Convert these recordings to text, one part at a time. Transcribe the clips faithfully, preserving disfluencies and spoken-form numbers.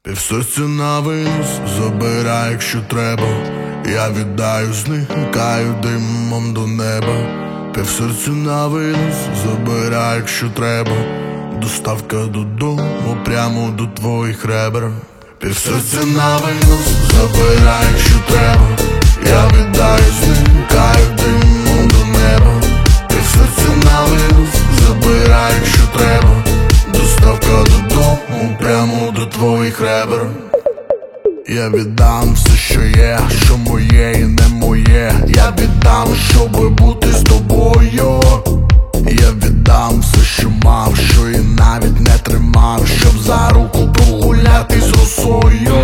Півсерця на винос, забирай, якщо треба. Я віддаю, зникаю димом до неба. Півсерця на винос, забирай, якщо треба. Доставка додому, прямо до твоїх ребер. Півсерця на винос, забирай, якщо треба. Я віддаю, зникаю димом до неба. Півсерця на винос, забирай, якщо треба. Доставка додому, прямо до твоїх ребер. Я віддам все, що є, що моє і не моє. Я віддам, щоби бути з тобою. Я віддам все, що мав, що і навіть не тримав, щоб за руку прогуляти з росою.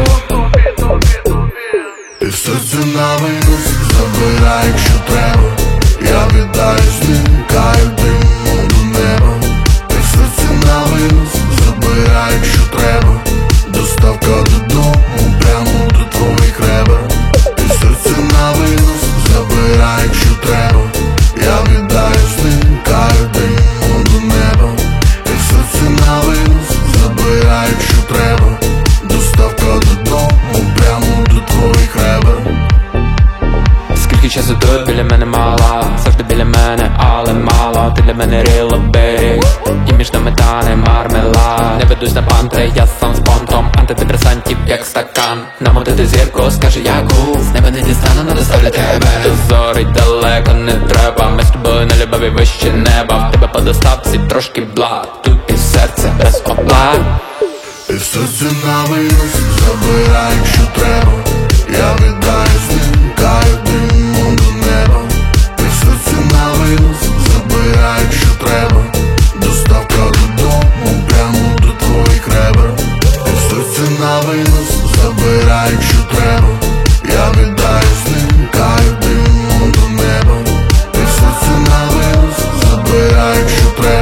І все це на винос, забирай, якщо треба. Я віддаю, зникаю димом до неба. І все це на винос, забирай, якщо треба. Доставка додому, прямо до твоїх ребер. І серце на винос, забирай, якщо треба. Я віддаю, зникаю димом до неба. І серце на винос, забирай, якщо треба. Доставка додому, прямо до твоїх ребер. Скільки часу тут біля мене мало, завжди біля мене, але мало. Ти для мене real baby, і між нами тане мармелад. Не ведусь на пантри, я сам з понтом антидепресантів, як стакан. Намотити зірку, скаже яку, з неба не дістану, но доставлю тебе. До зорі далеко не треба, ми з тобою на любові вище неба. В тебе по доставці трошки благ, тут і серце без оплат. І серце на винос, забирай, якщо треба. Я віддаю, зникаю димом до неба. І серце на винос, забирай, якщо треба. Доставка додому, прямо до твоїх ребер. І серце на винос, забирай, якщо треба. Я віддаю, зникаю димом до неба. І серце на винос, забирай, якщо треба.